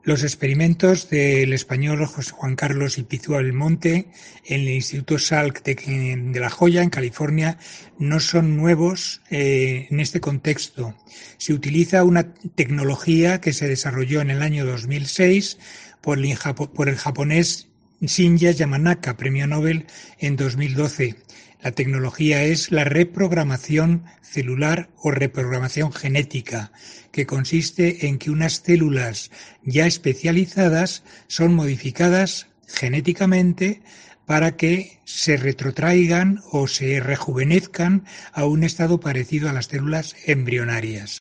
Los experimentos del español José Juan Carlos Ipizua Belmonte en el Instituto Salk de La Joya, en California, no son nuevos en este contexto. Se utiliza una tecnología que se desarrolló en el año 2006 por el japonés Shinya Yamanaka, premio Nobel en 2012. La tecnología es la reprogramación celular o reprogramación genética, que consiste en que unas células ya especializadas son modificadas genéticamente para que se retrotraigan o se rejuvenezcan a un estado parecido a las células embrionarias.